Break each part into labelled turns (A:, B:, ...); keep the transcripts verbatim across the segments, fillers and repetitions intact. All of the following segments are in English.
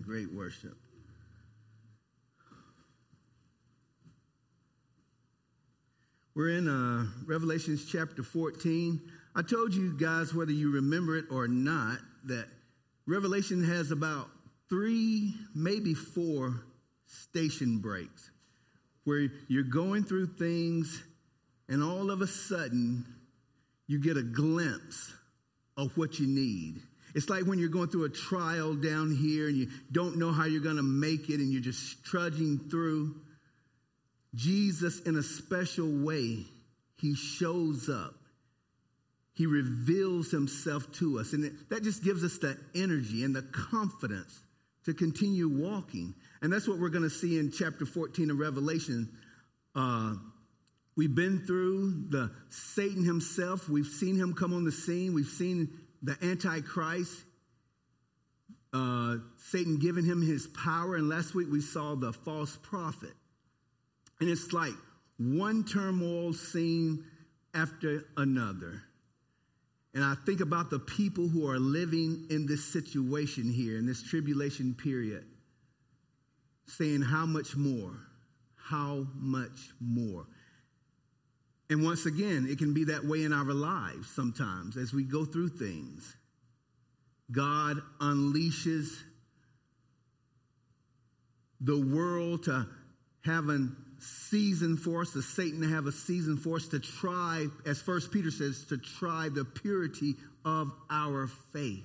A: Great worship. We're in uh, Revelations chapter fourteen. I told you guys, whether you remember it or not, that Revelation has about three, maybe four station breaks where you're going through things and all of a sudden you get a glimpse of what you need. It's like when you're going through a trial down here and you don't know how you're going to make it and you're just trudging through. Jesus, in a special way, he shows up. He reveals himself to us. And it, that just gives us the energy and the confidence to continue walking. And that's what we're going to see in chapter fourteen of Revelation. Uh, we've been through the Satan himself. We've seen him come on the scene. We've seen the Antichrist, uh, Satan giving him his power. And last week we saw the false prophet. And it's like one turmoil scene after another. And I think about the people who are living in this situation here, in this tribulation period, saying how much more, how much more. And once again, it can be that way in our lives sometimes as we go through things. God unleashes the world to have a season for us, to Satan to have a season for us to try, as First Peter says, to try the purity of our faith.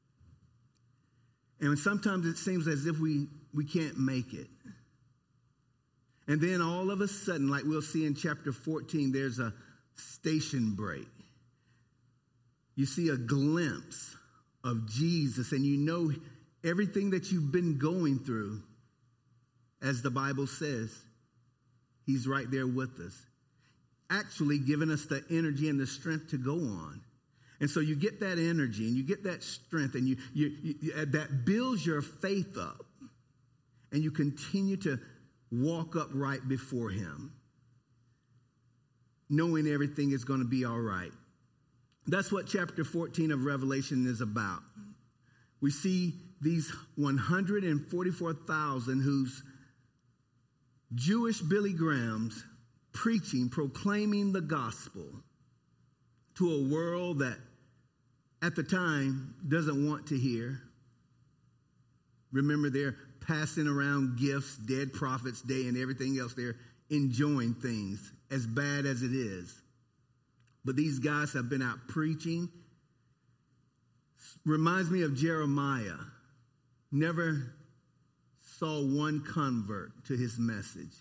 A: And sometimes it seems as if we, we can't make it. And then all of a sudden, like we'll see in chapter fourteen, there's a station break. You see a glimpse of Jesus, and you know everything that you've been going through, as the Bible says, he's right there with us, actually giving us the energy and the strength to go on. And so you get that energy and you get that strength, and you, you, you that builds your faith up, and you continue to walk upright before him, knowing everything is going to be all right. That's what chapter fourteen of Revelation is about. We see these one hundred forty-four thousand whose Jewish Billy Grahams preaching, proclaiming the gospel to a world that at the time doesn't want to hear. Remember, they're passing around gifts, dead prophets day, and everything else. They're enjoying things as bad as it is. But these guys have been out preaching. Reminds me of Jeremiah. Never saw one convert to his message.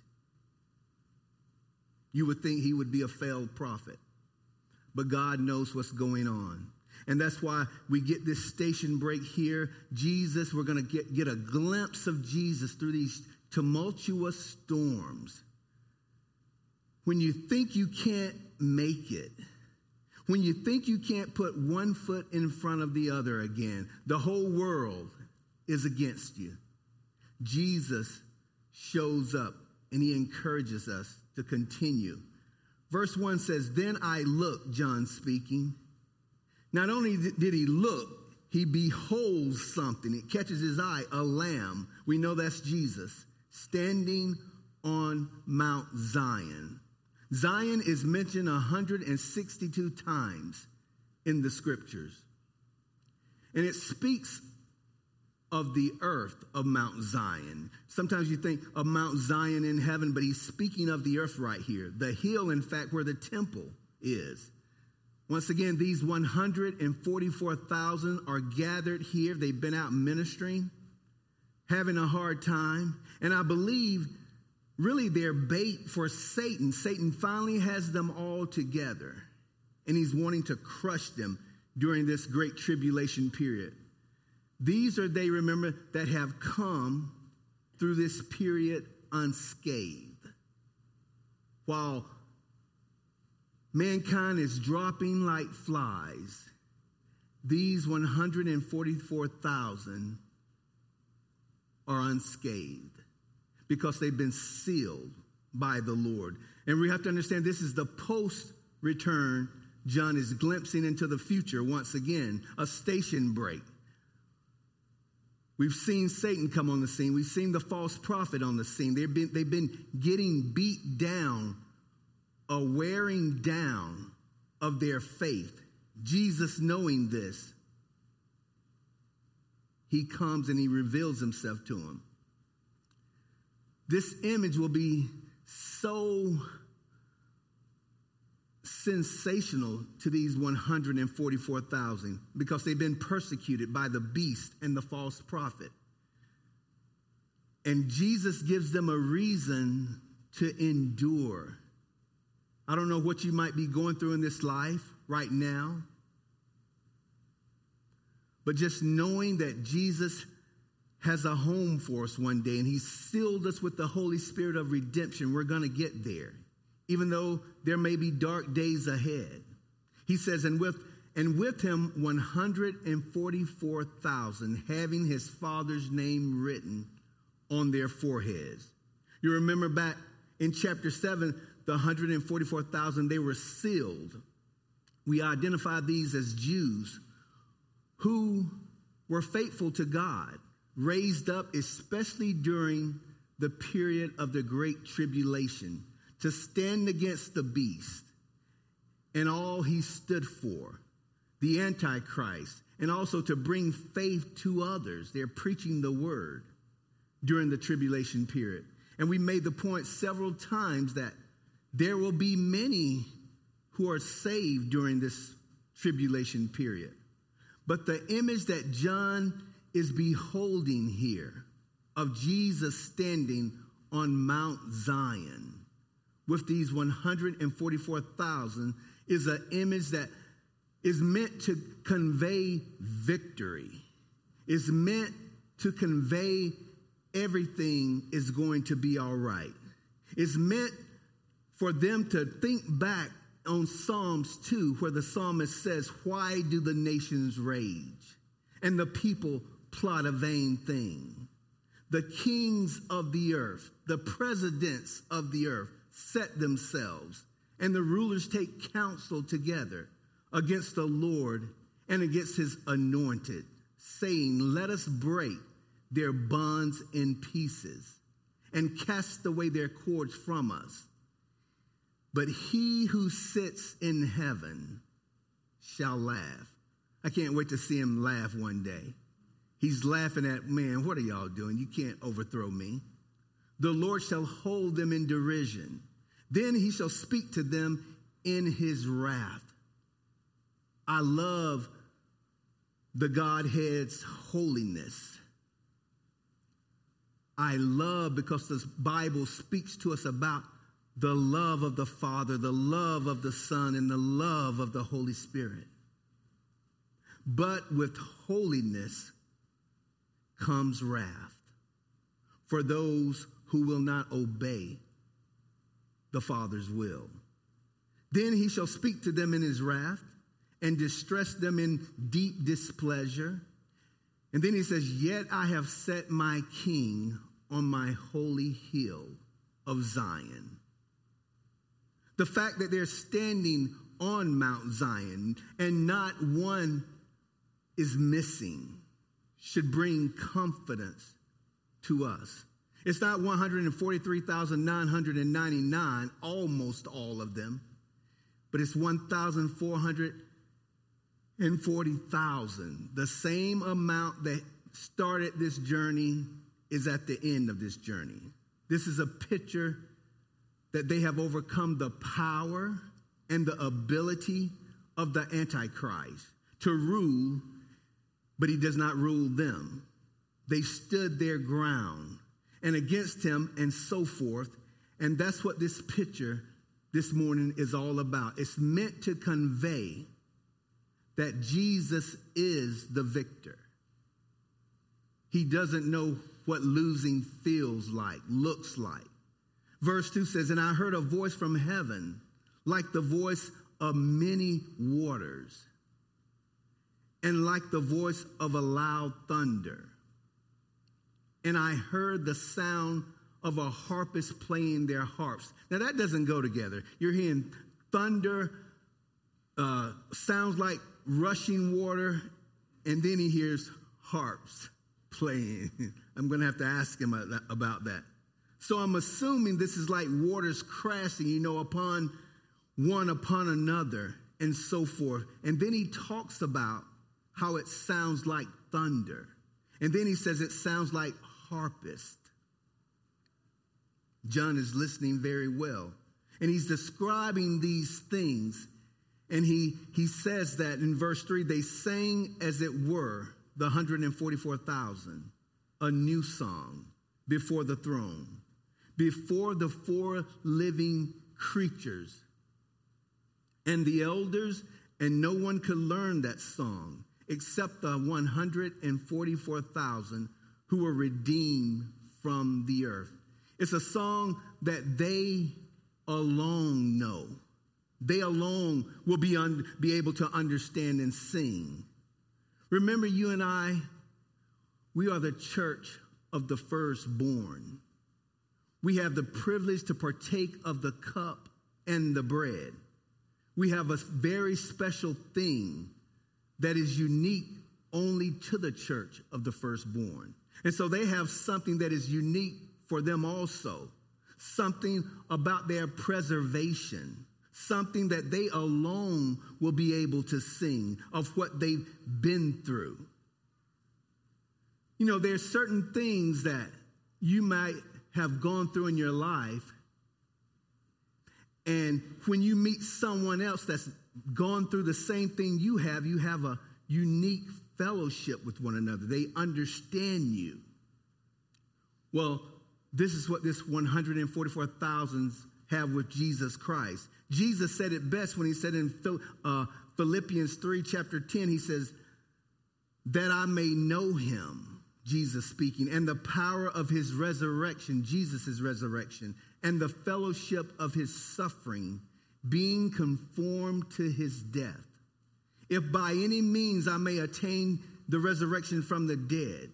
A: You would think he would be a failed prophet. But God knows what's going on. And that's why we get this station break here. Jesus, we're going to get, get a glimpse of Jesus through these tumultuous storms. When you think you can't make it, when you think you can't put one foot in front of the other again, the whole world is against you. Jesus shows up and he encourages us to continue. Verse one says, "Then I looked," John speaking. Not only did he look, he beholds something. It catches his eye, a lamb. We know that's Jesus, standing on Mount Zion. Zion is mentioned one hundred sixty-two times in the scriptures. And it speaks of the earth of Mount Zion. Sometimes you think of Mount Zion in heaven, but he's speaking of the earth right here. The hill, in fact, where the temple is. Once again, these one hundred forty-four thousand are gathered here. They've been out ministering, having a hard time. And I believe really they're bait for Satan. Satan finally has them all together, and he's wanting to crush them during this great tribulation period. These are they, remember, that have come through this period unscathed. While mankind is dropping like flies, these one hundred forty-four thousand are unscathed because they've been sealed by the Lord. And we have to understand this is the post-return. John is glimpsing into the future once again, a station break. We've seen Satan come on the scene. We've seen the false prophet on the scene. They've been, they've been getting beat down, a wearing down of their faith. Jesus, knowing this, he comes and he reveals himself to them. This image will be so sensational to these one hundred forty-four thousand because they've been persecuted by the beast and the false prophet. And Jesus gives them a reason to endure. I don't know what you might be going through in this life right now, but just knowing that Jesus has a home for us one day and he sealed us with the Holy Spirit of redemption, we're going to get there. Even though there may be dark days ahead. He says, and with and with him one hundred forty-four thousand, having his Father's name written on their foreheads. You remember back in chapter seven, the one hundred forty-four thousand, they were sealed. We identify these as Jews who were faithful to God, raised up especially during the period of the Great Tribulation, to stand against the beast and all he stood for, the Antichrist, and also to bring faith to others. They're preaching the word during the tribulation period. And we made the point several times that there will be many who are saved during this tribulation period. But the image that John is beholding here of Jesus standing on Mount Zion with these one hundred forty-four thousand is an image that is meant to convey victory. It's meant to convey everything is going to be all right. It's meant for them to think back on Psalms two, where the psalmist says, why do the nations rage and the people plot a vain thing? The kings of the earth, the presidents of the earth, set themselves, and the rulers take counsel together against the Lord and against his anointed, saying, let us break their bonds in pieces and cast away their cords from us. But he who sits in heaven shall laugh. I can't wait to see him laugh one day. He's laughing at, man, what are y'all doing? You can't overthrow me. The Lord shall hold them in derision. Then he shall speak to them in his wrath. I love the Godhead's holiness. I love because the Bible speaks to us about the love of the Father, the love of the Son, and the love of the Holy Spirit. But with holiness comes wrath for those who will not obey the Father's will. Then he shall speak to them in his wrath and distress them in deep displeasure. And then he says, yet I have set my king on my holy hill of Zion. The fact that they're standing on Mount Zion and not one is missing should bring confidence to us. It's not one hundred forty-three thousand nine hundred ninety-nine, almost all of them, but it's one thousand four hundred forty thousand. The same amount that started this journey is at the end of this journey. This is a picture that they have overcome the power and the ability of the Antichrist to rule, but he does not rule them. They stood their ground and against him and so forth. And that's what this picture this morning is all about. It's meant to convey that Jesus is the victor. He doesn't know what losing feels like, looks like. Verse two says, and I heard a voice from heaven like the voice of many waters and like the voice of a loud thunder. And I heard the sound of a harpist playing their harps. Now that doesn't go together. You're hearing thunder, uh, sounds like rushing water, and then he hears harps. playing. I'm going to have to ask him about that. So I'm assuming this is like waters crashing, you know, upon one upon another and so forth. And then he talks about how it sounds like thunder. And then he says it sounds like harpist. John is listening very well. And he's describing these things. And he, he says that in verse three, they sang as it were, the one hundred forty-four thousand, a new song before the throne, before the four living creatures and the elders, and no one could learn that song except the one hundred forty-four thousand who were redeemed from the earth. It's a song that they alone know. They alone will be, un- be able to understand and sing. Remember, you and I, we are the church of the firstborn. We have the privilege to partake of the cup and the bread. We have a very special thing that is unique only to the church of the firstborn. And so they have something that is unique for them also, something about their preservation, something that they alone will be able to sing of what they've been through. You know, there's certain things that you might have gone through in your life, and when you meet someone else that's gone through the same thing you have, you have a unique fellowship with one another. They understand you. Well, this is what this one hundred forty-four thousand have with Jesus Christ. Jesus said it best when he said in uh, Philippians three, chapter ten, he says, that I may know him, Jesus speaking, and the power of his resurrection, Jesus' resurrection, and the fellowship of his suffering, being conformed to his death. If by any means I may attain the resurrection from the dead.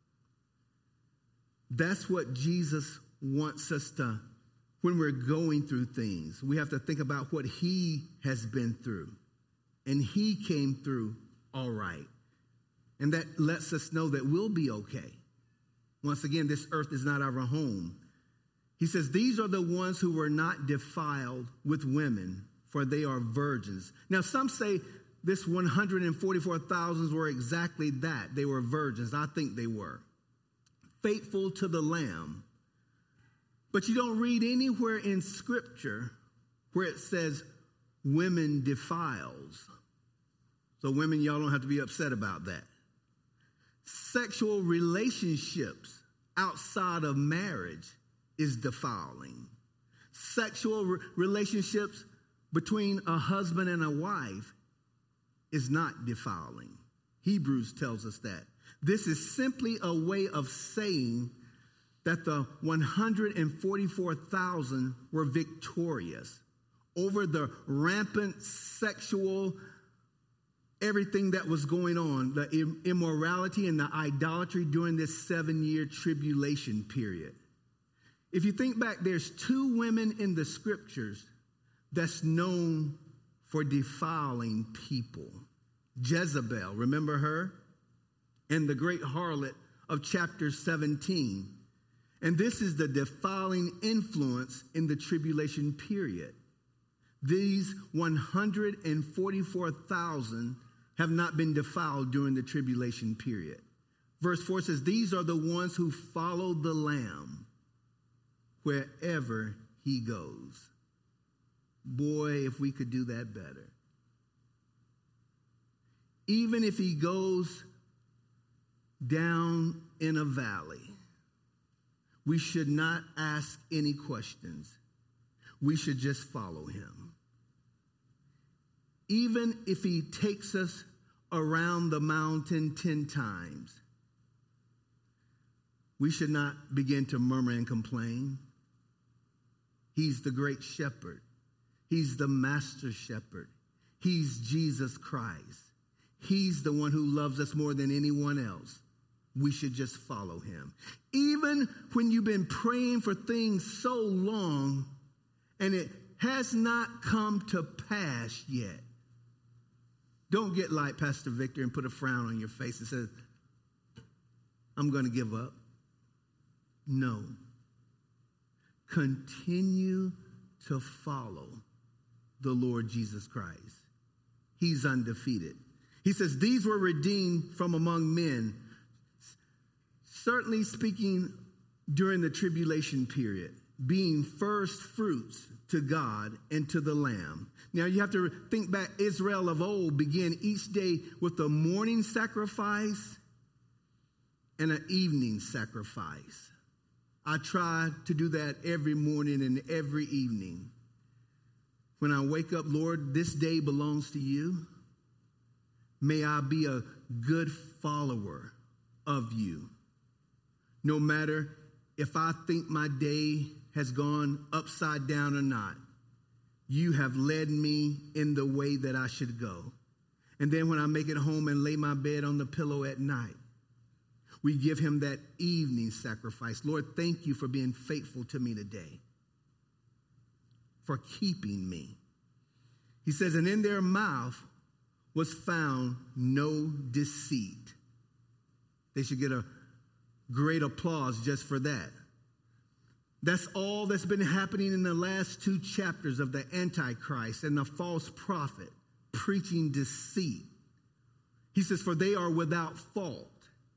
A: That's what Jesus wants us to, when we're going through things, we have to think about what he has been through. And he came through all right. And that lets us know that we'll be okay. Once again, this earth is not our home. He says, these are the ones who were not defiled with women, for they are virgins. Now, some say this one hundred forty-four thousand were exactly that. They were virgins. I think they were. Faithful to the Lamb. But you don't read anywhere in Scripture where it says women defiles. So women, y'all don't have to be upset about that. Sexual relationships outside of marriage is defiling. Sexual re- relationships between a husband and a wife is not defiling. Hebrews tells us that. This is simply a way of saying that the one hundred forty-four thousand were victorious over the rampant sexual everything that was going on, the immorality and the idolatry during this seven-year tribulation period. If you think back, there's two women in the scriptures that's known for defiling people. Jezebel, remember her? And the great harlot of chapter seventeen. And this is the defiling influence in the tribulation period. These one hundred forty-four thousand have not been defiled during the tribulation period. Verse four says, these are the ones who follow the Lamb wherever he goes. Boy, if we could do that better. Even if he goes down in a valley, we should not ask any questions. We should just follow him. Even if he takes us around the mountain ten times, we should not begin to murmur and complain. He's the great shepherd. He's the master shepherd. He's Jesus Christ. He's the one who loves us more than anyone else. We should just follow him. Even when you've been praying for things so long and it has not come to pass yet, don't get like Pastor Victor and put a frown on your face and say, I'm going to give up. No. Continue to follow the Lord Jesus Christ. He's undefeated. He says, these were redeemed from among men, certainly speaking during the tribulation period, being first fruits to God and to the Lamb. Now you have to think back, Israel of old began each day with a morning sacrifice and an evening sacrifice. I try to do that every morning and every evening. When I wake up, Lord, this day belongs to you. May I be a good follower of you. No matter if I think my day has gone upside down or not, you have led me in the way that I should go. And then when I make it home and lay my bed on the pillow at night, we give him that evening sacrifice. Lord, thank you for being faithful to me today, for keeping me. He says, and in their mouth was found no deceit. They should get a great applause just for that. That's all that's been happening in the last two chapters of the Antichrist and the false prophet preaching deceit. He says, for they are without fault.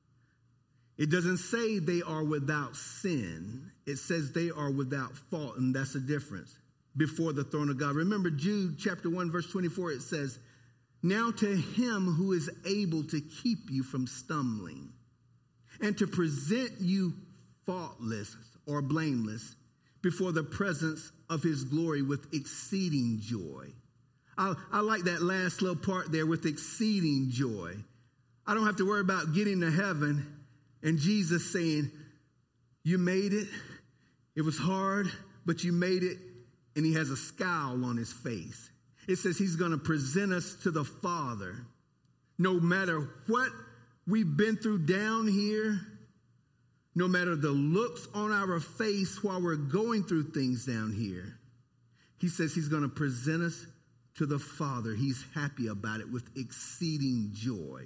A: It doesn't say they are without sin. It says they are without fault, and that's the difference. Before the throne of God. Remember Jude chapter one, verse twenty-four, it says, now to him who is able to keep you from stumbling and to present you faultless or blameless before the presence of his glory with exceeding joy. I, I like that last little part there, with exceeding joy. I don't have to worry about getting to heaven and Jesus saying, you made it. It was hard, but you made it. And he has a scowl on his face. It says he's going to present us to the Father. No matter what we've been through down here, no matter the looks on our face while we're going through things down here, he says he's going to present us to the Father. He's happy about it with exceeding joy.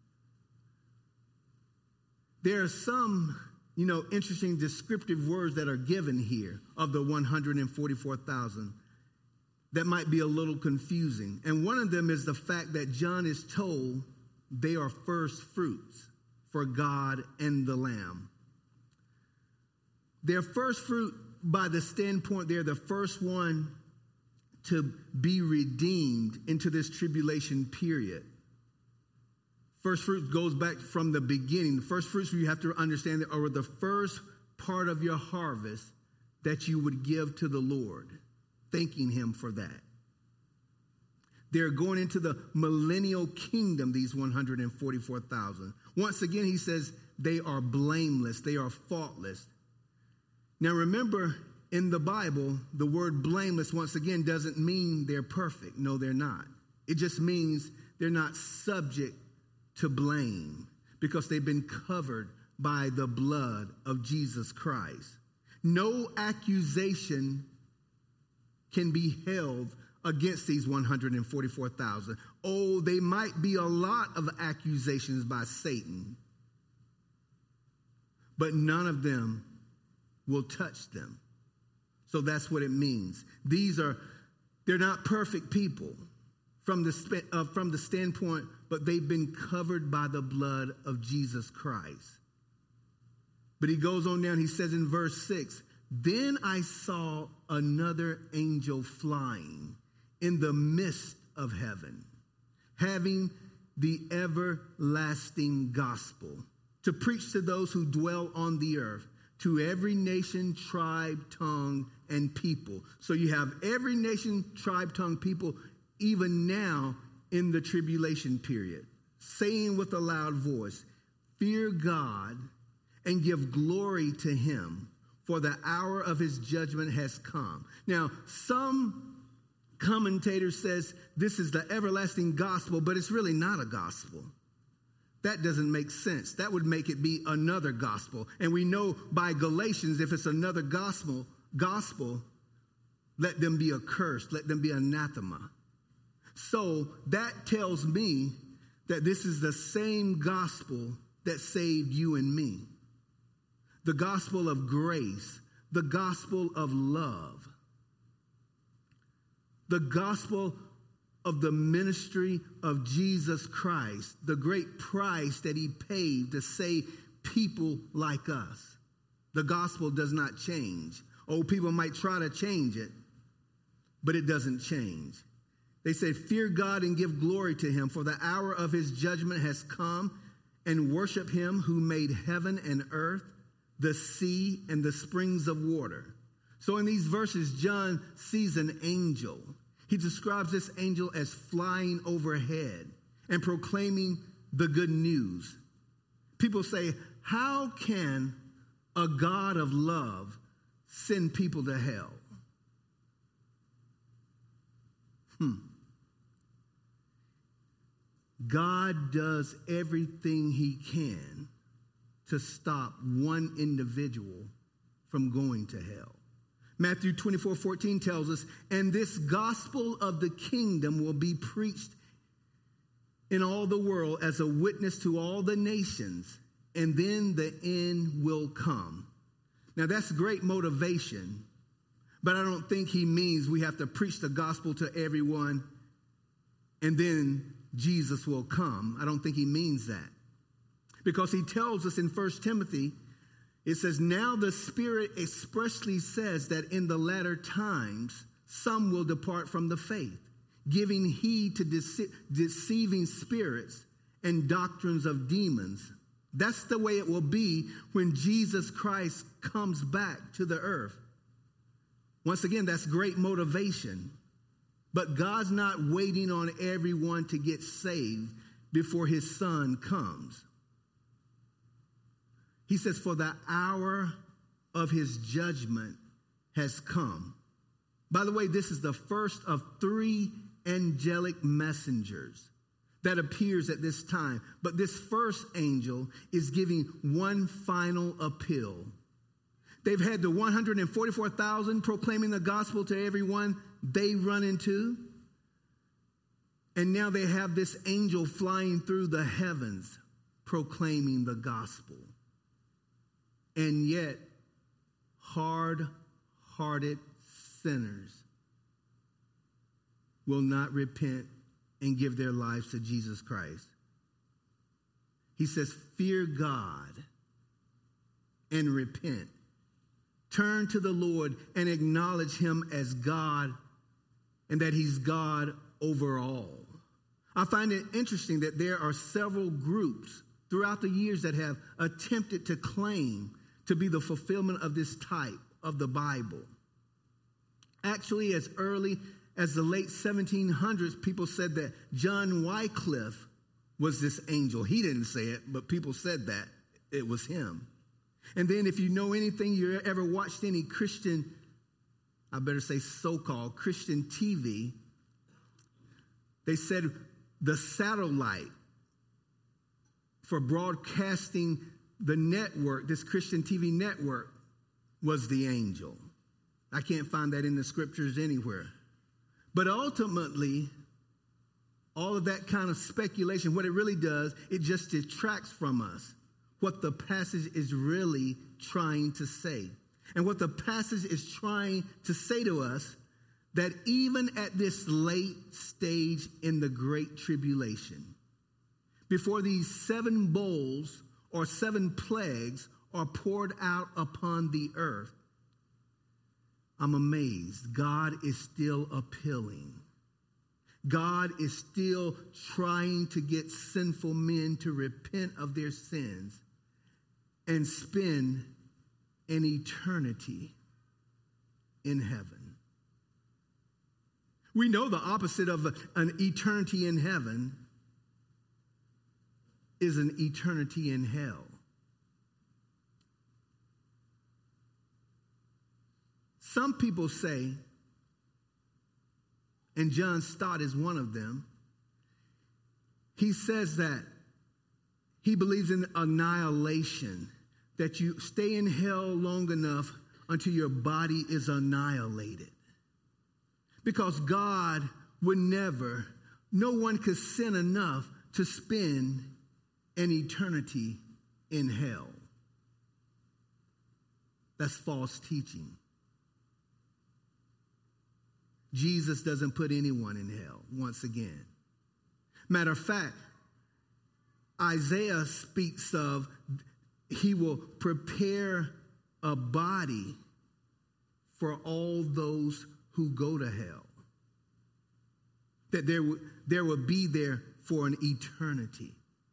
A: There are some, you know, interesting descriptive words that are given here of the one hundred forty-four thousand that might be a little confusing. And one of them is the fact that John is told they are first fruits for God and the Lamb. They're first fruit by the standpoint they're the first one to be redeemed into this tribulation period. First fruit goes back from the beginning. The first fruits, you have to understand, that are the first part of your harvest that you would give to the Lord, thanking him for that. They're going into the millennial kingdom, these one hundred forty-four thousand. Once again, he says they are blameless. They are faultless. Now remember, in the Bible, the word blameless, once again, doesn't mean they're perfect. No, they're not. It just means they're not subject to blame because they've been covered by the blood of Jesus Christ. No accusation can be held against these one hundred forty-four thousand. Oh, they might be a lot of accusations by Satan, but none of them will touch them. So that's what it means. These are, they're not perfect people from the, uh, from the standpoint, but they've been covered by the blood of Jesus Christ. But he goes on down, he says in verse six, then I saw another angel flying in the midst of heaven, having the everlasting gospel to preach to those who dwell on the earth, to every nation, tribe, tongue, and people. So you have every nation, tribe, tongue, people, even now in the tribulation period, saying with a loud voice, fear God and give glory to him, for the hour of his judgment has come. Now, some commentators says this is the everlasting gospel, but it's really not a gospel. That doesn't make sense. That would make it be another gospel. And we know by Galatians, if it's another gospel, gospel, let them be accursed, let them be anathema. So that tells me that this is the same gospel that saved you and me. The gospel of grace, the gospel of love, the gospel of the ministry of Jesus Christ, the great price that he paid to save people like us. The gospel does not change. Oh, people might try to change it, but it doesn't change. They said, fear God and give glory to him, for the hour of his judgment has come, and worship him who made heaven and earth, the sea and the springs of water. So in these verses, John sees an angel. He describes this angel as flying overhead and proclaiming the good news. People say, how can a God of love send people to hell? Hmm. God does everything he can to stop one individual from going to hell. Matthew twenty-four fourteen tells us, and this gospel of the kingdom will be preached in all the world as a witness to all the nations, and then the end will come. Now that's great motivation, but I don't think he means we have to preach the gospel to everyone and then Jesus will come. I don't think he means that. Because he tells us in First Timothy, it says, now the Spirit expressly says that in the latter times, some will depart from the faith, giving heed to dece- deceiving spirits and doctrines of demons. That's the way it will be when Jesus Christ comes back to the earth. Once again, that's great motivation. But God's not waiting on everyone to get saved before his son comes. He says, for the hour of his judgment has come. By the way, this is the first of three angelic messengers that appears at this time. But this first angel is giving one final appeal. They've had the one hundred forty-four thousand proclaiming the gospel to everyone they run into. And now they have this angel flying through the heavens proclaiming the gospel. And yet, hard-hearted sinners will not repent and give their lives to Jesus Christ. He says, fear God and repent. Turn to the Lord and acknowledge him as God and that he's God over all. I find it interesting that there are several groups throughout the years that have attempted to claim to be the fulfillment of this type of the Bible. Actually, as early as the late seventeen hundreds, people said that John Wycliffe was this angel. He didn't say it, but people said that it was him. And then if you know anything, you ever watched any Christian, I better say so-called Christian T V, they said the satellite for broadcasting the network, this Christian T V network, was the angel. I can't find that in the scriptures anywhere. But ultimately, all of that kind of speculation, what it really does, it just detracts from us what the passage is really trying to say. And what the passage is trying to say to us, that even at this late stage in the Great Tribulation, before these seven bowls or seven plagues are poured out upon the earth, I'm amazed. God is still appealing. God is still trying to get sinful men to repent of their sins and spend an eternity in heaven. We know the opposite of an eternity in heaven is an eternity in hell. Some people say, and John Stott is one of them, he says that he believes in annihilation, that you stay in hell long enough until your body is annihilated. Because God would never, no one could sin enough to spend an eternity in hell. That's false teaching. Jesus doesn't put anyone in hell, once again. Matter of fact, Isaiah speaks of he will prepare a body for all those who go to hell. That there, w- there will be there for an eternity.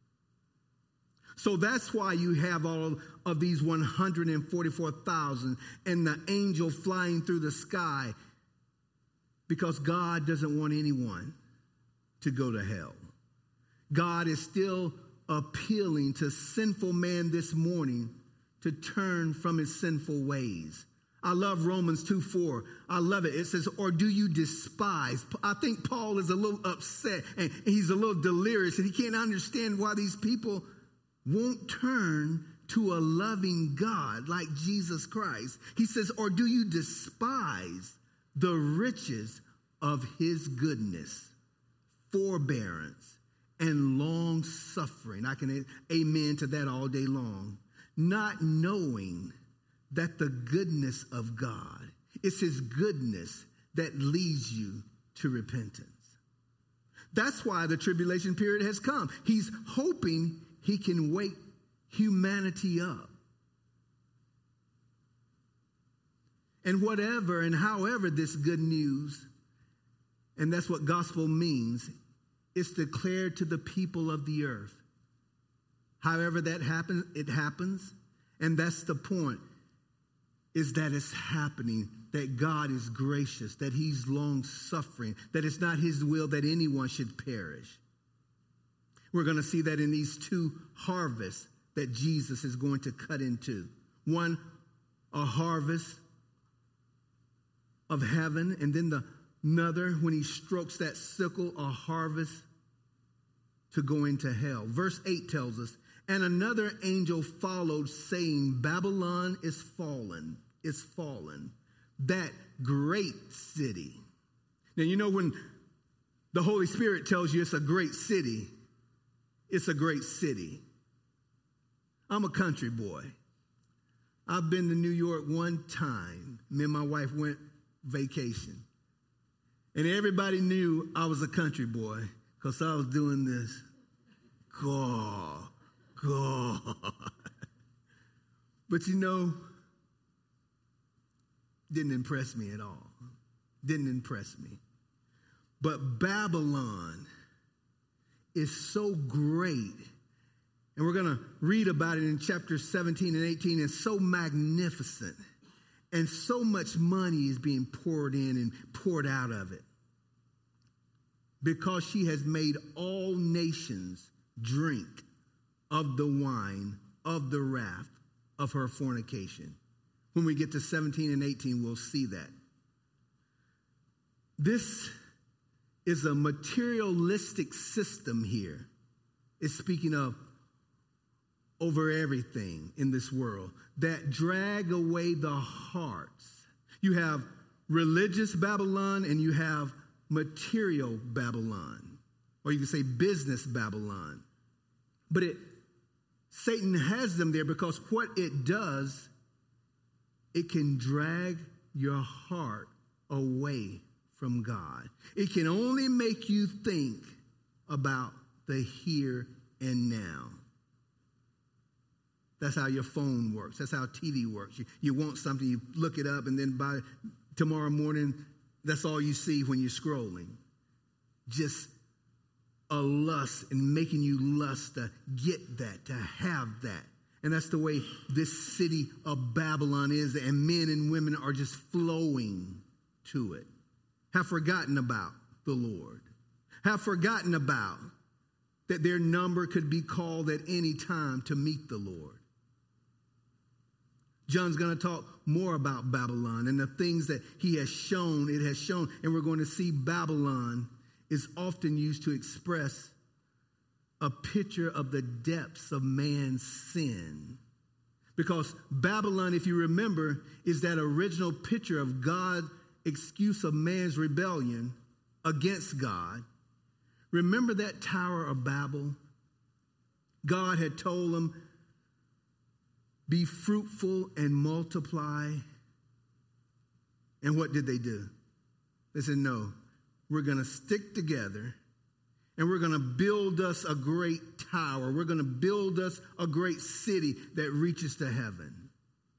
A: So that's why you have all of these one hundred forty-four thousand and the angel flying through the sky, because God doesn't want anyone to go to hell. God is still appealing to sinful man this morning to turn from his sinful ways. I love Romans two four. I love it. It says, or do you despise? I think Paul is a little upset and he's a little delirious and he can't understand why these people won't turn to a loving God like Jesus Christ. He says, or do you despise the riches of his goodness, forbearance, and long suffering? I can amen to that all day long. Not knowing that the goodness of God, it's his goodness that leads you to repentance. That's why the tribulation period has come. He's hoping he can wake humanity up. And whatever and however this good news, and that's what gospel means, it's declared to the people of the earth. However that happens, it happens. And that's the point, is that it's happening, that God is gracious, that he's long-suffering, that it's not his will that anyone should perish. We're going to see that in these two harvests that Jesus is going to cut into. One, a harvest of heaven, and then the another, when he strokes that sickle, a harvest to go into hell. Verse eight tells us, and another angel followed, saying, Babylon is fallen, is fallen, that great city. Now, you know, when the Holy Spirit tells you it's a great city, it's a great city. I'm a country boy. I've been to New York one time. Me and my wife went vacation. And everybody knew I was a country boy because I was doing this. God, God. But you know, didn't impress me at all. Didn't impress me. But Babylon is so great. And we're going to read about it in chapters seventeen and eighteen. It's so magnificent. And so much money is being poured in and poured out of it. Because she has made all nations drink of the wine of the wrath of her fornication. When we get to seventeen and eighteen, we'll see that. This is a materialistic system here. It's speaking of over everything in this world that drag away the hearts. You have religious Babylon and you have material Babylon, or you can say business Babylon. But it, Satan has them there because what it does, it can drag your heart away from God. It can only make you think about the here and now. That's how your phone works. That's how T V works. You, you want something, you look it up, and then by tomorrow morning, that's all you see when you're scrolling. Just a lust and making you lust to get that, to have that. And that's the way this city of Babylon is, and men and women are just flowing to it. Have forgotten about the Lord. Have forgotten about that their number could be called at any time to meet the Lord. John's going to talk more about Babylon and the things that he has shown, it has shown, and we're going to see Babylon is often used to express a picture of the depths of man's sin. Because Babylon, if you remember, is that original picture of God's excuse of man's rebellion against God. Remember that Tower of Babel? God had told them, Be fruitful and multiply. And what did they do? They said, no, we're going to stick together and we're going to build us a great tower. We're going to build us a great city that reaches to heaven.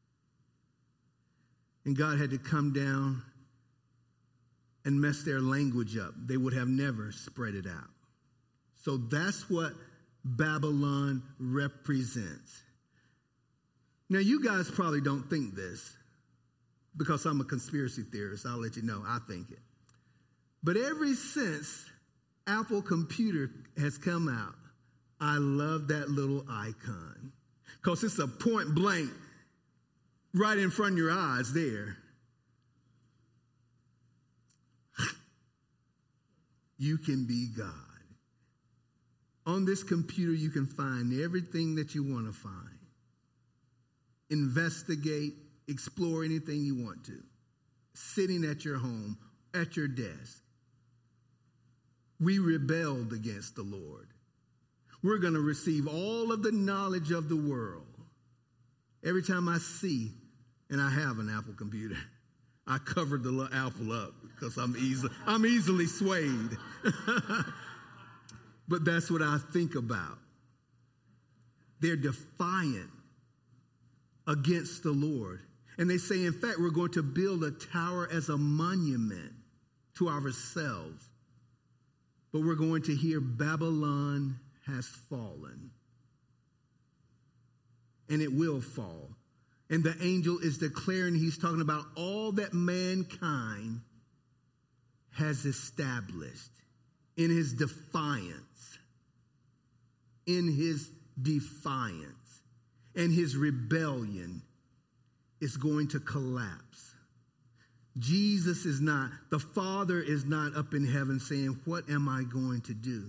A: And God had to come down and mess their language up. They would have never spread it out. So that's what Babylon represents. Now, you guys probably don't think this because I'm a conspiracy theorist. I'll let you know I think it. But ever since Apple Computer has come out, I love that little icon because it's a point blank right in front of your eyes there. You can be God. On this computer, you can find everything that you want to find. Investigate, explore anything you want to. Sitting at your home, at your desk. We rebelled against the Lord. We're going to receive all of the knowledge of the world. Every time I see, and I have an Apple computer, I covered the little apple up because I'm easily, I'm easily swayed. But that's what I think about. They're defiant against the Lord. And they say, in fact, we're going to build a tower as a monument to ourselves. But we're going to hear Babylon has fallen. And it will fall. And the angel is declaring, he's talking about all that mankind has established in his defiance. In his defiance. And his rebellion is going to collapse. Jesus is not, the Father is not up in heaven saying, what am I going to do?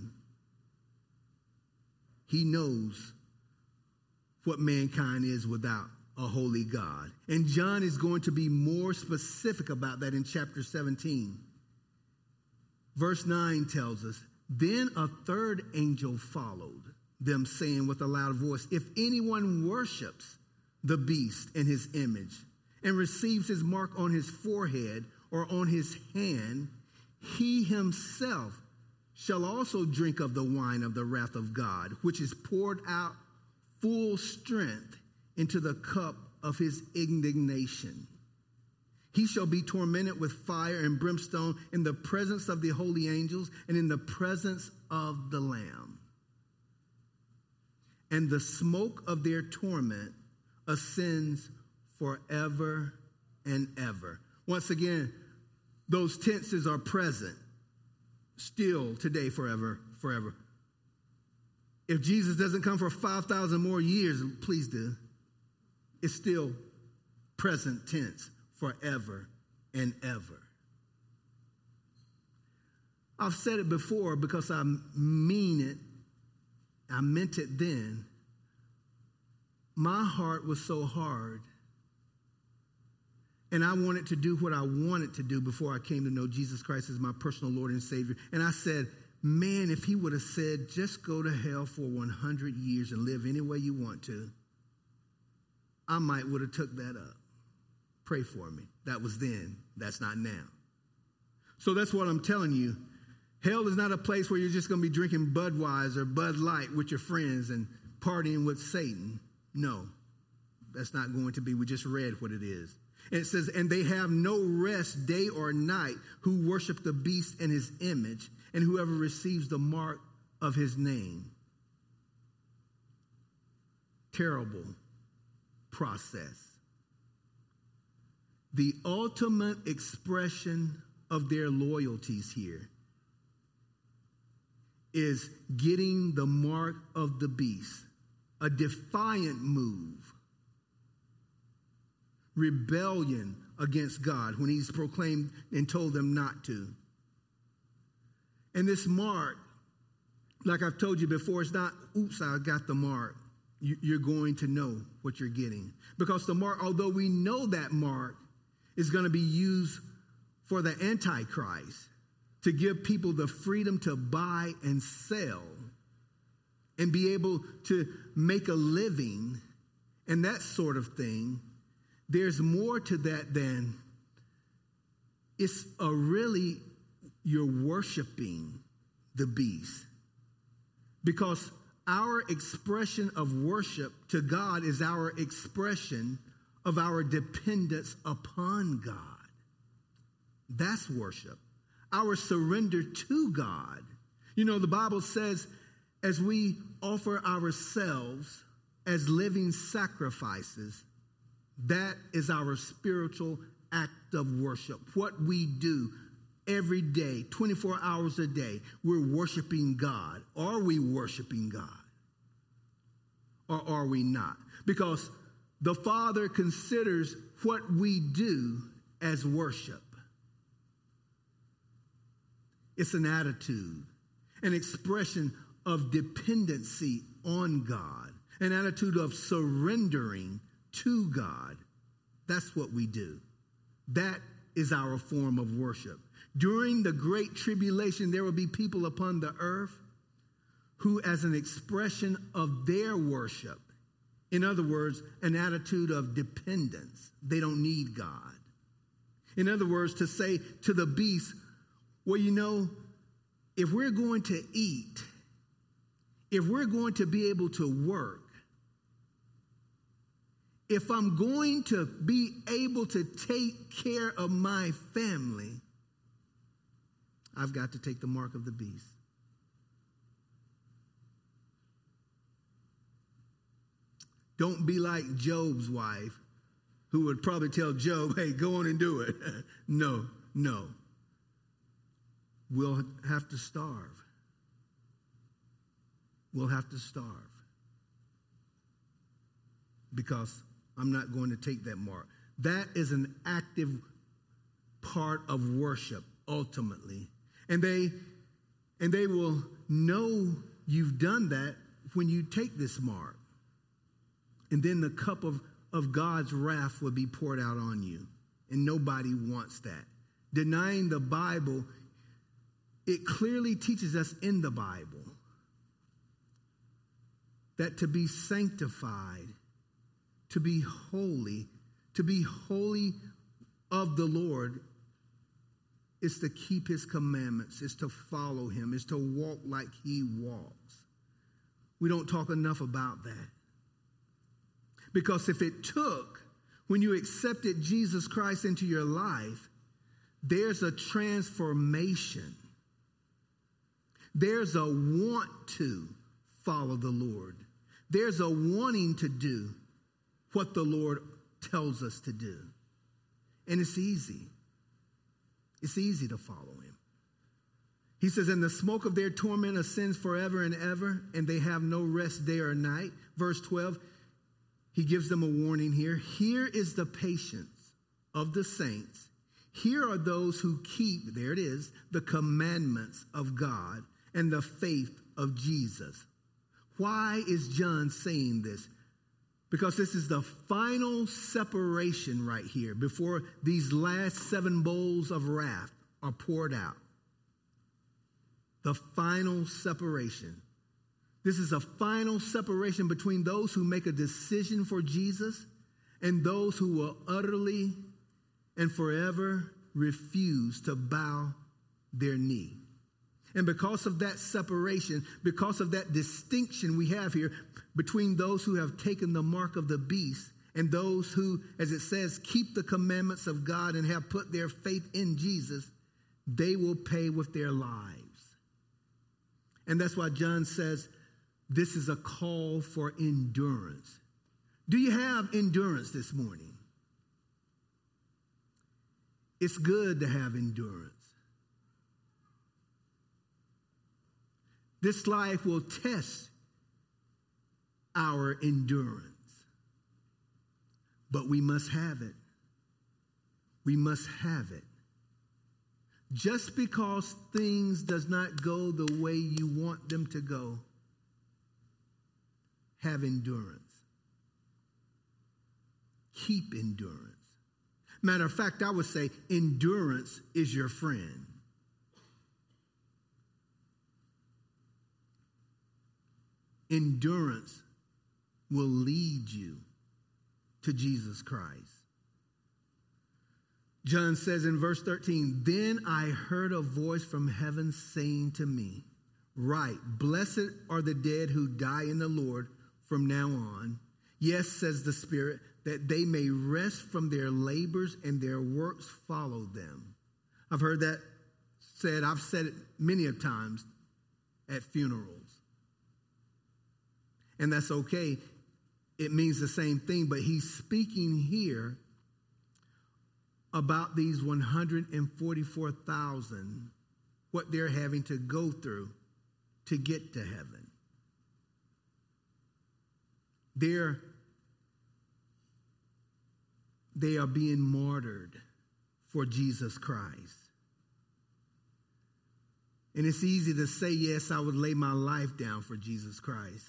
A: He knows what mankind is without a holy God. And John is going to be more specific about that in chapter seventeen. Verse nine tells us, then a third angel followed them, saying with a loud voice, if anyone worships the beast and his image and receives his mark on his forehead or on his hand, he himself shall also drink of the wine of the wrath of God, which is poured out full strength into the cup of his indignation. He shall be tormented with fire and brimstone in the presence of the holy angels and in the presence of the Lamb. And the smoke of their torment ascends forever and ever. Once again, those tenses are present. Still today, forever, forever. If Jesus doesn't come for five thousand more years, please do. It's still present tense, forever and ever. I've said it before because I mean it. I meant it then. My heart was so hard. And I wanted to do what I wanted to do before I came to know Jesus Christ as my personal Lord and Savior. And I said, man, if he would have said, just go to hell for one hundred years and live any way you want to, I might would have took that up. Pray for me. That was then. That's not now. So that's what I'm telling you. Hell is not a place where you're just going to be drinking Budweiser, Bud Light with your friends and partying with Satan. No, that's not going to be. We just read what it is. And it says, and they have no rest day or night who worship the beast and his image and whoever receives the mark of his name. Terrible process. The ultimate expression of their loyalties here is getting the mark of the beast, a defiant move, rebellion against God when he's proclaimed and told them not to. And this mark, like I've told you before, it's not, oops, I got the mark. You're going to know what you're getting. Because the mark, although we know that mark is going to be used for the Antichrist, to give people the freedom to buy and sell and be able to make a living and that sort of thing, there's more to that than it's a really you're worshiping the beast. Because our expression of worship to God is our expression of our dependence upon God. That's worship. Our surrender to God. You know, the Bible says, as we offer ourselves as living sacrifices, that is our spiritual act of worship. What we do every day, twenty-four hours a day, we're worshiping God. Are we worshiping God? Or are we not? Because the Father considers what we do as worship. It's an attitude, an expression of dependency on God, an attitude of surrendering to God. That's what we do. That is our form of worship. During the Great Tribulation, there will be people upon the earth who, as an expression of their worship, in other words, an attitude of dependence, they don't need God. In other words, to say to the beast, well, you know, if we're going to eat, if we're going to be able to work, if I'm going to be able to take care of my family, I've got to take the mark of the beast. Don't be like Job's wife, who would probably tell Job, hey, go on and do it. No, no. We'll have to starve. We'll have to starve. Because I'm not going to take that mark. That is an active part of worship, ultimately. And they, and they will know you've done that when you take this mark. And then the cup of, of God's wrath will be poured out on you. And nobody wants that. Denying the Bible, it clearly teaches us in the Bible that to be sanctified, to be holy, to be holy of the Lord is to keep his commandments, is to follow him, is to walk like he walks. We don't talk enough about that. Because if it took, when you accepted Jesus Christ into your life, there's a transformation. There's a want to follow the Lord. There's a wanting to do what the Lord tells us to do. And it's easy. It's easy to follow him. He says, and the smoke of their torment ascends forever and ever, and they have no rest day or night. Verse twelve, he gives them a warning here. Here is the patience of the saints. Here are those who keep, there it is, the commandments of God and the faith of Jesus. Why is John saying this? Because this is the final separation right here before these last seven bowls of wrath are poured out. The final separation. This is a final separation between those who make a decision for Jesus and those who will utterly and forever refuse to bow their knee. And because of that separation, because of that distinction we have here between those who have taken the mark of the beast and those who, as it says, keep the commandments of God and have put their faith in Jesus, they will pay with their lives. And that's why John says this is a call for endurance. Do you have endurance this morning? It's good to have endurance. This life will test our endurance. But we must have it. We must have it. Just because things does not go the way you want them to go, have endurance. Keep endurance. Matter of fact, I would say endurance is your friend. Endurance will lead you to Jesus Christ. John says in verse thirteen, then I heard a voice from heaven saying to me, right, blessed are the dead who die in the Lord from now on. Yes, says the Spirit, that they may rest from their labors and their works follow them. I've heard that said, I've said it many of times at funerals. And that's okay. It means the same thing, but he's speaking here about these one hundred forty-four thousand, what they're having to go through to get to heaven. They're, they are being martyred for Jesus Christ. And it's easy to say, yes, I would lay my life down for Jesus Christ.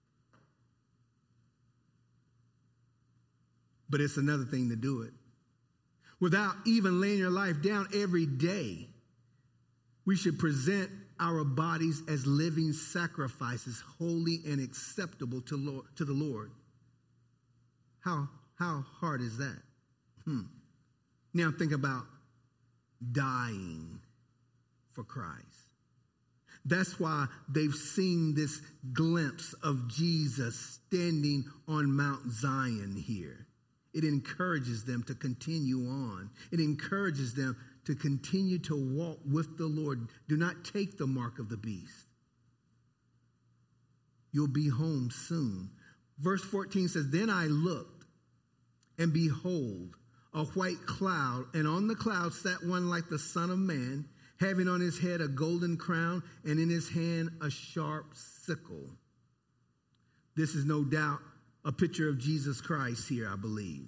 A: But it's another thing to do it. Without even laying your life down every day, we should present our bodies as living sacrifices, holy and acceptable to, Lord, to the Lord. How, how hard is that? Hmm. Now think about dying for Christ. That's why they've seen this glimpse of Jesus standing on Mount Zion here. It encourages them to continue on. It encourages them to continue to walk with the Lord. Do not take the mark of the beast. You'll be home soon. Verse fourteen says, then I looked, and behold, a white cloud, and on the cloud sat one like the Son of Man, having on his head a golden crown, and in his hand a sharp sickle. This is no doubt a picture of Jesus Christ here, I believe.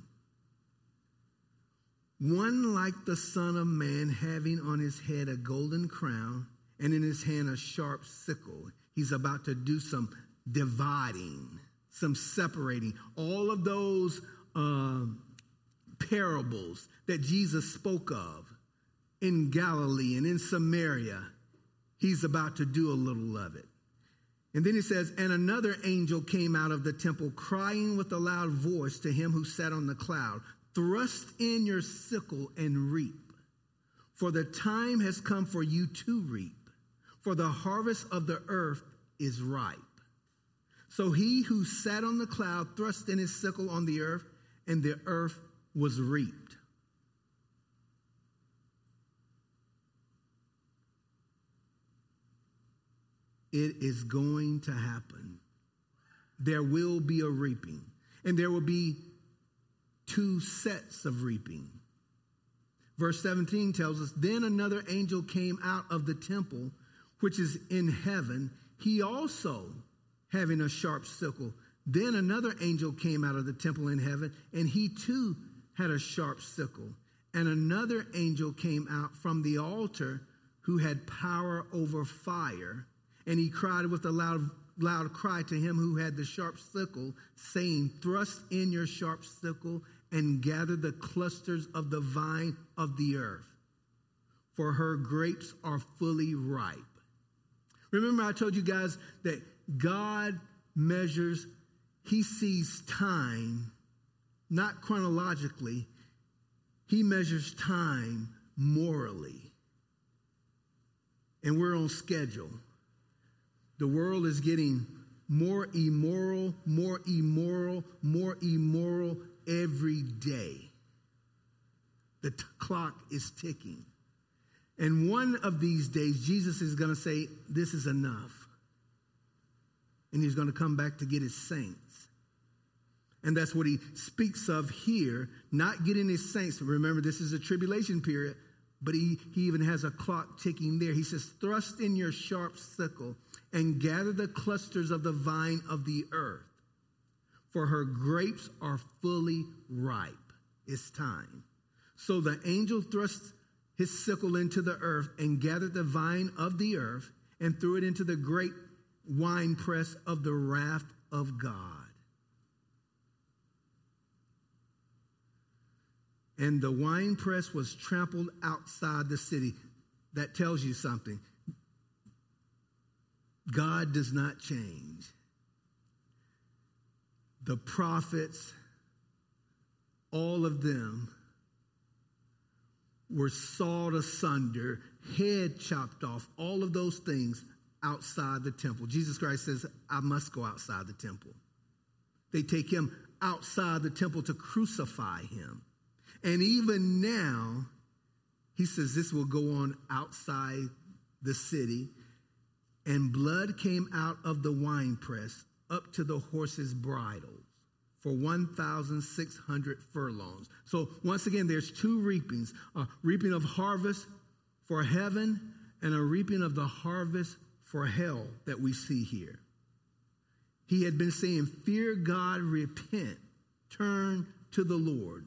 A: One like the Son of Man, having on his head a golden crown, and in his hand a sharp sickle. He's about to do some dividing, some separating. All of those uh, parables that Jesus spoke of in Galilee and in Samaria, he's about to do a little of it. And then he says, and another angel came out of the temple, crying with a loud voice to him who sat on the cloud, thrust in your sickle and reap, for the time has come for you to reap, for the harvest of the earth is ripe. So he who sat on the cloud thrust in his sickle on the earth, and the earth was reaped. It is going to happen. There will be a reaping. And there will be two sets of reaping. Verse seventeen tells us, then another angel came out of the temple, which is in heaven, he also having a sharp sickle. Then another angel came out of the temple in heaven, and he too had a sharp sickle. And another angel came out from the altar who had power over fire. And he cried with a loud, loud cry to him who had the sharp sickle, saying, thrust in your sharp sickle and gather the clusters of the vine of the earth, for her grapes are fully ripe. Remember I told you guys that God measures, he sees time, not chronologically, he measures time morally. And we're on schedule. The world is getting more immoral, more immoral, more immoral every day. The t- clock is ticking. And one of these days, Jesus is going to say, this is enough. And he's going to come back to get his saints. And that's what he speaks of here, not getting his saints. Remember, this is a tribulation period, but he, he even has a clock ticking there. He says, thrust in your sharp sickle and gather the clusters of the vine of the earth, for her grapes are fully ripe. It's time. So the angel thrust his sickle into the earth and gathered the vine of the earth and threw it into the great winepress of the wrath of God. And the winepress was trampled outside the city. That tells you something. God does not change. The prophets, all of them were sawed asunder, head chopped off, all of those things outside the temple. Jesus Christ says, I must go outside the temple. They take him outside the temple to crucify him. And even now, he says this will go on outside the city. And blood came out of the winepress up to the horses' bridles for one thousand six hundred furlongs. So once again, there's two reapings, a reaping of harvest for heaven and a reaping of the harvest for hell that we see here. He had been saying, fear God, repent, turn to the Lord.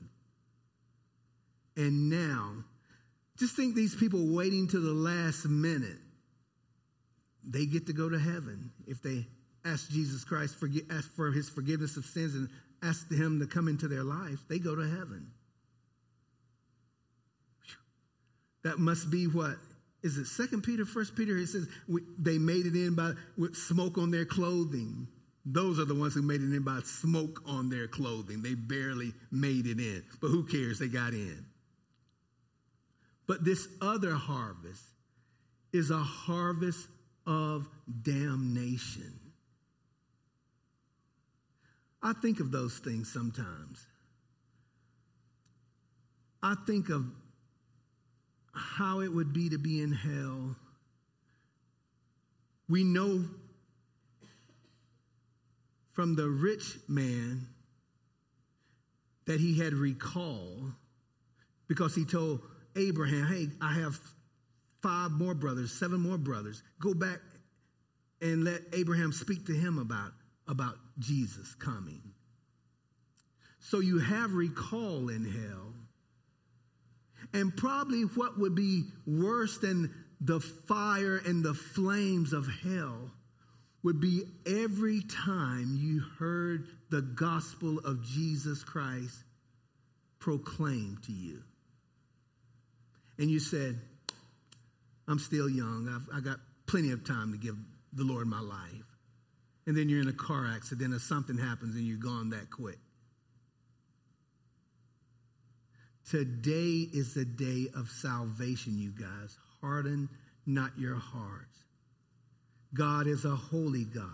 A: And now, just think these people waiting to the last minute, they get to go to heaven if they ask Jesus Christ, forget, ask for his forgiveness of sins and ask him to come into their life. They go to heaven. That must be what? Is it Second Peter, First Peter? It says we, they made it in by with smoke on their clothing. Those are the ones who made it in by smoke on their clothing. They barely made it in. But who cares? They got in. But this other harvest is a harvest of damnation. I think of those things sometimes. I think of how it would be to be in hell. We know from the rich man that he had recall because he told Abraham, hey, I have five more brothers, seven more brothers. Go back and let Abraham speak to him about, about Jesus coming. So you have recall in hell. And probably what would be worse than the fire and the flames of hell would be every time you heard the gospel of Jesus Christ proclaimed to you. And you said, I'm still young. I've, I got plenty of time to give the Lord my life. And then you're in a car accident or something happens and you're gone that quick. Today is the day of salvation, you guys. Harden not your hearts. God is a holy God.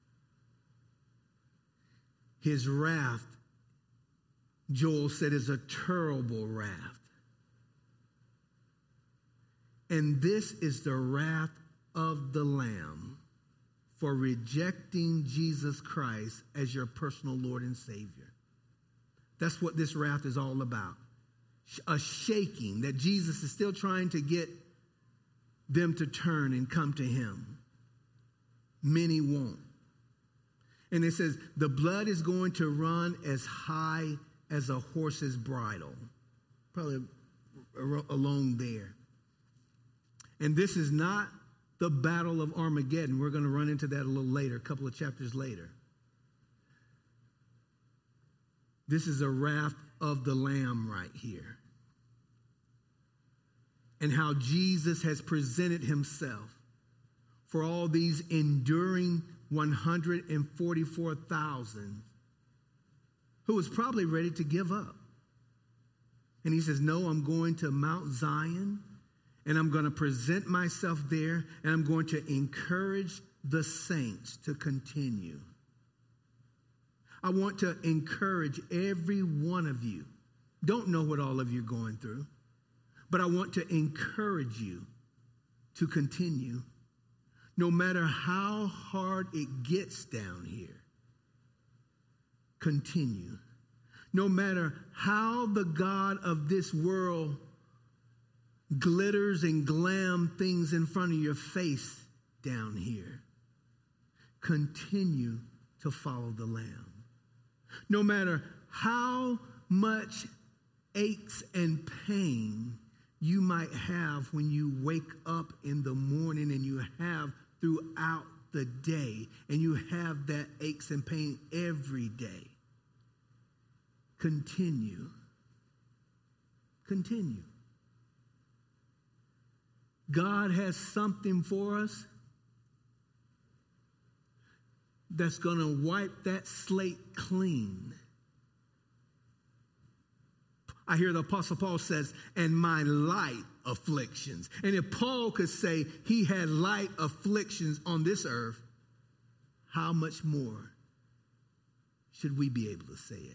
A: His wrath, Joel said, is a terrible wrath. And this is the wrath of the Lamb for rejecting Jesus Christ as your personal Lord and Savior. That's what this wrath is all about. A shaking that Jesus is still trying to get them to turn and come to him. Many won't. And it says the blood is going to run as high as a horse's bridle. Probably along there. And this is not the battle of Armageddon. We're going to run into that a little later, a couple of chapters later. This is a wrath of the Lamb right here. And how Jesus has presented himself for all these enduring one hundred forty-four thousand who was probably ready to give up. And he says, no, I'm going to Mount Zion and I'm going to present myself there and I'm going to encourage the saints to continue. I want to encourage every one of you. Don't know what all of you are going through, but I want to encourage you to continue. No matter how hard it gets down here, continue. No matter how the God of this world glitters and glam things in front of your face down here, continue to follow the Lamb. No matter how much aches and pain you might have when you wake up in the morning and you have throughout the day, and you have that aches and pain every day. Continue. Continue. God has something for us that's going to wipe that slate clean. I hear the Apostle Paul says, and my light afflictions. And if Paul could say he had light afflictions on this earth, how much more should we be able to say it?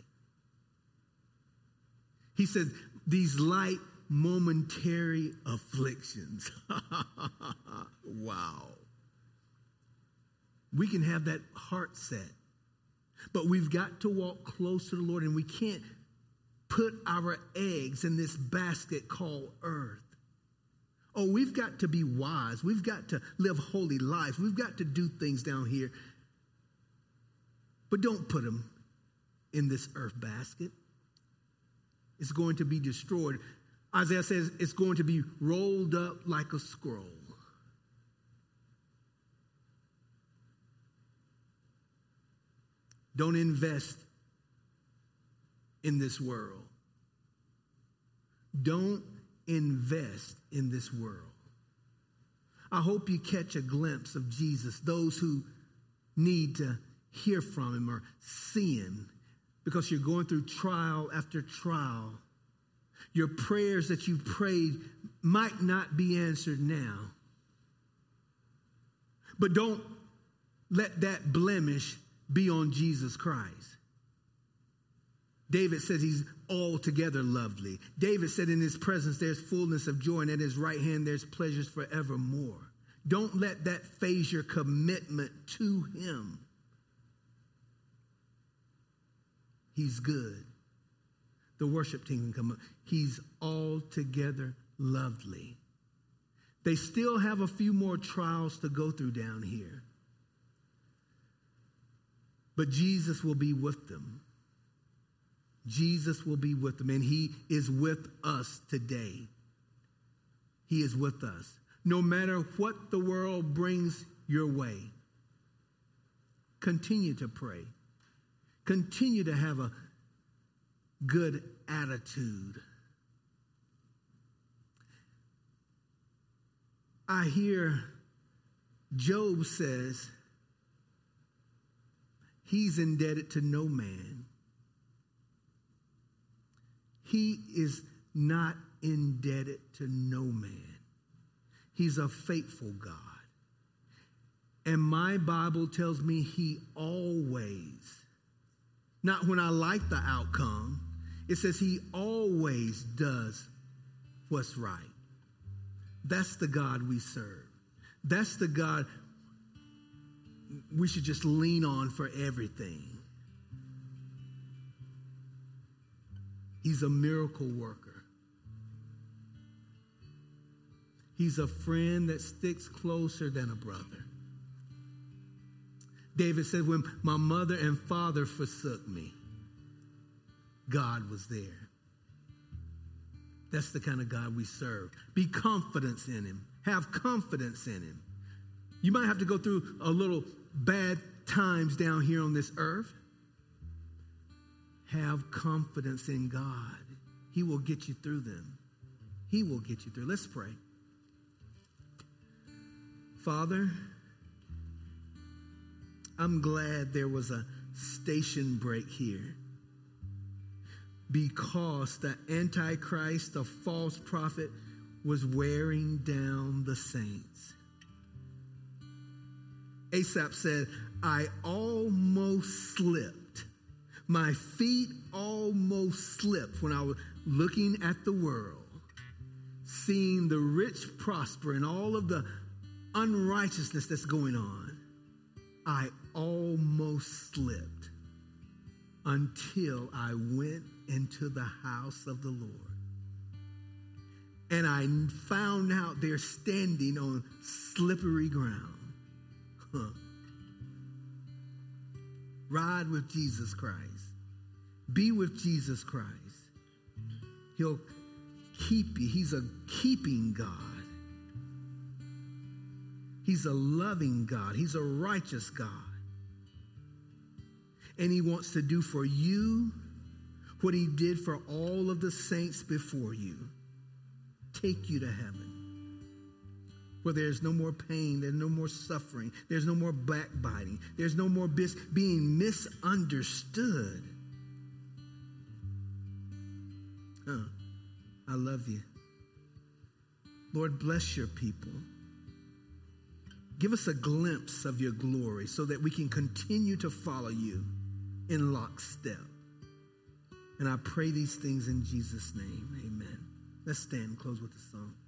A: He said, these light momentary afflictions. Wow. We can have that heart set, but we've got to walk close to the Lord, and we can't put our eggs in this basket called earth. Oh, we've got to be wise. We've got to live holy lives. We've got to do things down here. But don't put them in this earth basket. It's going to be destroyed. Isaiah says it's going to be rolled up like a scroll. Don't invest in this world. Don't invest in this world. I hope you catch a glimpse of Jesus, those who need to hear from him or see him, because you're going through trial after trial. Your prayers that you prayed might not be answered now. But don't let that blemish be on Jesus Christ. David says he's altogether lovely. David said in his presence there's fullness of joy, and at his right hand there's pleasures forevermore. Don't let that phase your commitment to him. He's good. The worship team can come up. He's altogether lovely. They still have a few more trials to go through down here. But Jesus will be with them. Jesus will be with them, and he is with us today. He is with us. No matter what the world brings your way, continue to pray. Continue to have a good attitude. I hear Job says he's indebted to no man. He is not indebted to no man. He's a faithful God. And my Bible tells me he always, not when I like the outcome, it says he always does what's right. That's the God we serve. That's the God we should just lean on for everything. He's a miracle worker. He's a friend that sticks closer than a brother. David said, when my mother and father forsook me, God was there. That's the kind of God we serve. Be confident in him. Have confidence in him. You might have to go through a little bad times down here on this earth. Have confidence in God. He will get you through them. He will get you through. Let's pray. Father, I'm glad there was a station break here, because the Antichrist, the false prophet, was wearing down the saints. Asaph said, I almost slipped. My feet almost slipped when I was looking at the world, seeing the rich prosper and all of the unrighteousness that's going on. I almost slipped until I went into the house of the Lord. And I found out they're standing on slippery ground. Huh. Ride with Jesus Christ. Be with Jesus Christ. He'll keep you. He's a keeping God. He's a loving God. He's a righteous God. And he wants to do for you what he did for all of the saints before you. Take you to heaven, where there's no more pain, there's no more suffering, there's no more backbiting, there's no more bis- being misunderstood. Huh. I love you. Lord, bless your people. Give us a glimpse of your glory so that we can continue to follow you in lockstep. And I pray these things in Jesus' name. Amen. Let's stand and close with the song.